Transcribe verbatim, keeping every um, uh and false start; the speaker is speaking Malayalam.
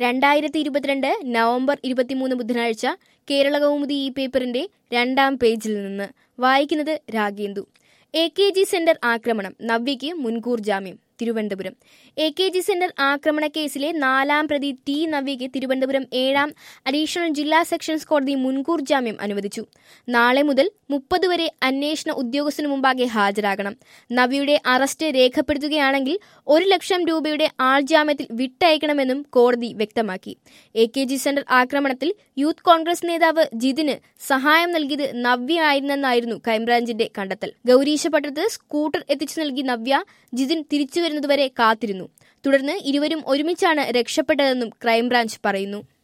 രണ്ടായിരത്തി ഇരുപത്തിരണ്ട് നവംബർ ഇരുപത്തിമൂന്ന് ബുധനാഴ്ച കേരള കൗമുദി ഈ പേപ്പറിന്റെ രണ്ടാം പേജിൽ നിന്ന് വായിക്കുന്നത് Ragendu. A K G center ആക്രമണം, നവ്യയ്ക്ക് മുൻകൂർ ജാമ്യം. Thiruvananthapuram. A K G center ആക്രമണ കേസിലെ നാലാം പ്രതി ടി നവ്യയ്ക്ക് തിരുവനന്തപുരം ഏഴാം അഡീഷണൽ ജില്ലാ സെഷൻസ് കോടതി മുൻകൂർ ജാമ്യം അനുവദിച്ചു. നാളെ മുതൽ മുപ്പത് വരെ അന്വേഷണ ഉദ്യോഗസ്ഥനു മുമ്പാകെ ഹാജരാകണം. നവ്യയുടെ അറസ്റ്റ് രേഖപ്പെടുത്തുകയാണെങ്കിൽ ഒരു ലക്ഷം രൂപയുടെ ആൾജാമ്യത്തിൽ വിട്ടയക്കണമെന്നും കോടതി വ്യക്തമാക്കി. എ കെ ജി സെന്റർ ആക്രമണത്തിൽ യൂത്ത് കോൺഗ്രസ് നേതാവ് ജിതിന് സഹായം നൽകിയത് നവ്യ ആയിരുന്നെന്നായിരുന്നു ക്രൈംബ്രാഞ്ചിന്റെ കണ്ടെത്തൽ. ഗൗരീശപട്ടണത്ത് സ്കൂട്ടർ എത്തിച്ചു നൽകി നവ്യ ജിതിൻ തിരിച്ചുവരുന്നതുവരെ കാത്തിരുന്നു. തുടർന്ന് ഇരുവരും ഒരുമിച്ചാണ് രക്ഷപ്പെട്ടതെന്നും ക്രൈംബ്രാഞ്ച് പറയുന്നു.